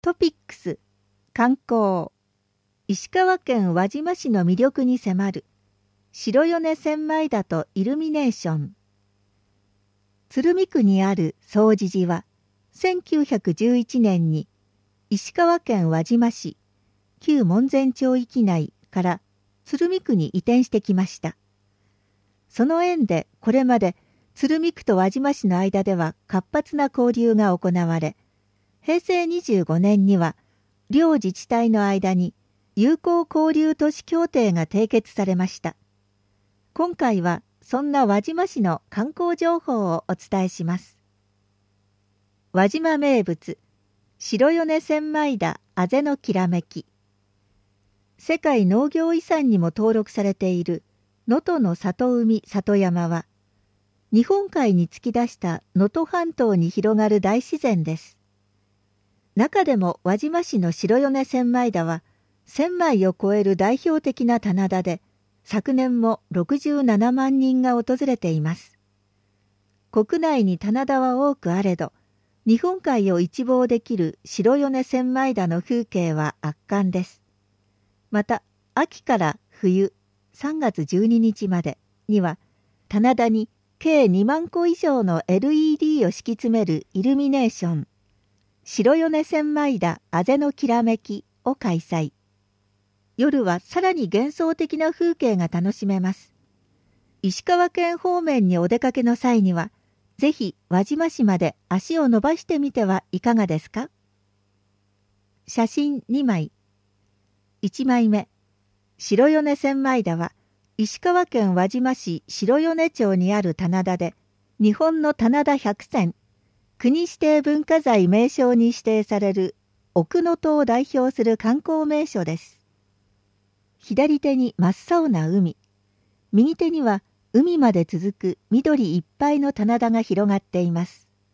トピックス、観光、石川県輪島市の魅力に迫る、白米千枚田とイルミネーション。鶴見区にある總持寺は、1911年に石川県輪島市、旧門前町域内から鶴見区に移転してきました。その縁でこれまで鶴見区と輪島市の間では活発な交流が行われ、平成25年には両自治体の間に友好交流都市協定が締結されました。今回はそんな輪島市の観光情報をお伝えします。輪島名物、白米千枚田あぜのきらめき。世界農業遺産にも登録されている能登の里海里山は、日本海に突き出した能登半島に広がる大自然です。中でも輪島市の白米千枚田は、1000枚を超える代表的な棚田で、昨年も67万人が訪れています。国内に棚田は多くあれど、日本海を一望できる白米千枚田の風景は圧巻です。また、秋から冬、3月12日までには、棚田に計2万個以上の LED を敷き詰めるイルミネーション、白米千枚田あぜのきらめきを開催。夜はさらに幻想的な風景が楽しめます。石川県方面にお出かけの際には、ぜひ輪島市まで足を伸ばしてみてはいかがですか。写真2枚。1枚目。白米千枚田は、石川県輪島市白米町にある棚田で、日本の棚田100選、国指定文化財名勝に指定される奥能登を代表する観光名所です。左手に真っ青な海、右手には海まで続く緑いっぱいの棚田が広がっています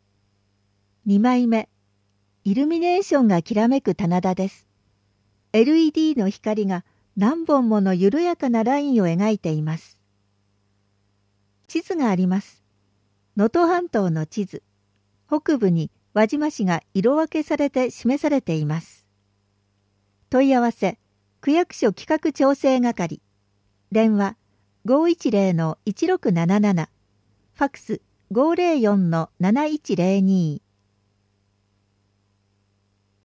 。2枚目、イルミネーションがきらめく棚田です。LED の光が何本もの緩やかなラインを描いています。地図があります。能登半島の地図。北部に輪島市が色分けされて示されています。問い合わせ、区役所企画調整係。電話、510-1677。ファックス、504-7102。